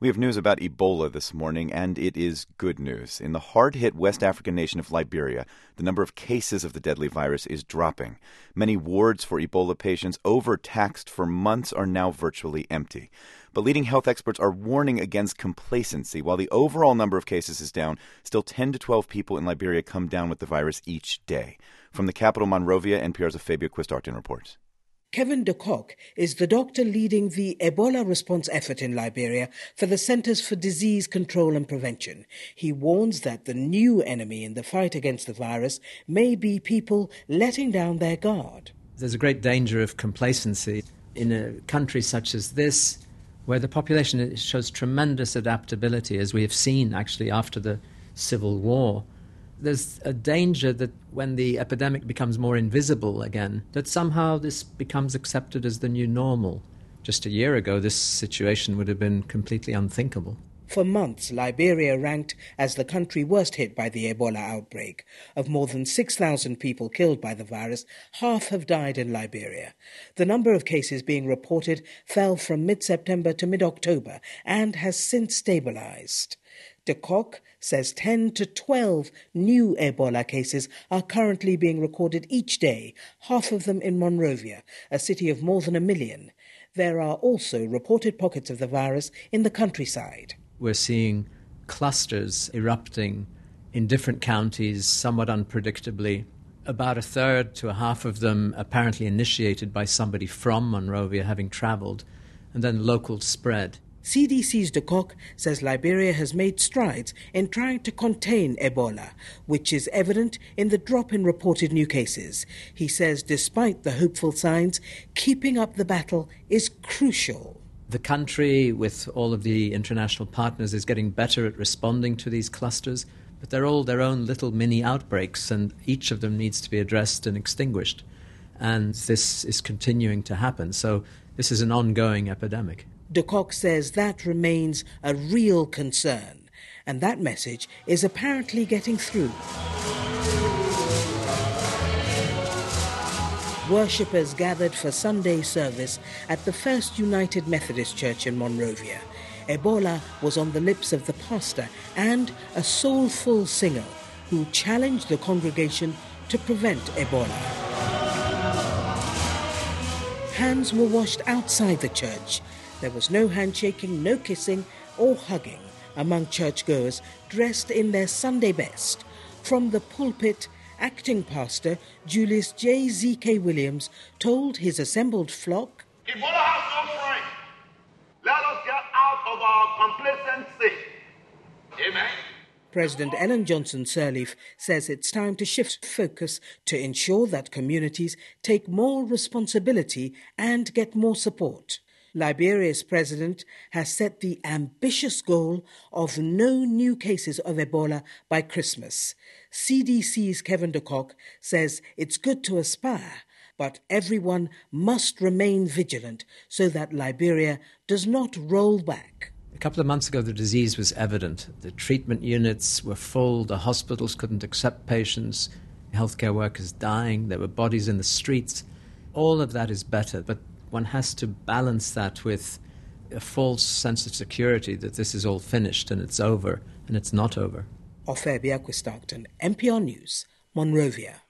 We have news about Ebola this morning, and it is good news. In the hard-hit West African nation of Liberia, the number of cases of the deadly virus is dropping. Many wards for Ebola patients, overtaxed for months, are now virtually empty. But leading health experts are warning against complacency. While the overall number of cases is down, still 10 to 12 people in Liberia come down with the virus each day. From the capital, Monrovia, NPR's Fabio Quistartin reports. Kevin de Kock is the doctor leading the Ebola response effort in Liberia for the Centers for Disease Control and Prevention. He warns that the new enemy in the fight against the virus may be people letting down their guard. There's a great danger of complacency in a country such as this, where the population shows tremendous adaptability, as we have seen actually after the Civil War. There's a danger that when the epidemic becomes more invisible again, that somehow this becomes accepted as the new normal. Just a year ago, this situation would have been completely unthinkable. For months, Liberia ranked as the country worst hit by the Ebola outbreak. Of more than 6,000 people killed by the virus, half have died in Liberia. The number of cases being reported fell from mid-September to mid-October and has since stabilized. De Kock says 10 to 12 new Ebola cases are currently being recorded each day, half of them in Monrovia, a city of more than 1 million. There are also reported pockets of the virus in the countryside. We're seeing clusters erupting in different counties, somewhat unpredictably. About a third to a half of them apparently initiated by somebody from Monrovia having travelled, and then local spread. CDC's de Kock says Liberia has made strides in trying to contain Ebola, which is evident in the drop in reported new cases. He says despite the hopeful signs, keeping up the battle is crucial. The country, with all of the international partners, is getting better at responding to these clusters, but they're all their own little mini outbreaks, and each of them needs to be addressed and extinguished. And this is continuing to happen, so this is an ongoing epidemic. De Kock says that remains a real concern, and that message is apparently getting through. Worshippers gathered for Sunday service at the First United Methodist Church in Monrovia. Ebola was on the lips of the pastor and a soulful singer who challenged the congregation to prevent Ebola. Hands were washed outside the church. There was no handshaking, no kissing or hugging among churchgoers dressed in their Sunday best. From the pulpit, acting pastor Julius J. Z.K. Williams told his assembled flock, Ebola has no friend. Let us get out of our complacency. Amen. President Ellen Johnson Sirleaf says it's time to shift focus to ensure that communities take more responsibility and get more support. Liberia's president has set the ambitious goal of no new cases of Ebola by Christmas. CDC's Kevin de Kock says it's good to aspire, but everyone must remain vigilant so that Liberia does not roll back. A couple of months ago, the disease was evident. The treatment units were full, the hospitals couldn't accept patients, healthcare workers dying, there were bodies in the streets. All of that is better, but one has to balance that with a false sense of security that this is all finished and it's over, and it's not over. Fabio Quistartin, NPR News, Monrovia.